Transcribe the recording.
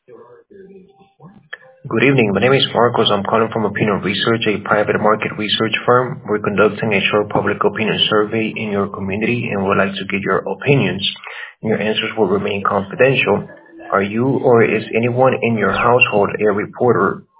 Good evening. My name is Marcos. I'm calling from Opinion Research, a private market research firm. We're conducting a short public opinion survey in your community and would like to get your opinions. Your answers will remain confidential. Are you or is anyone in your household a reporter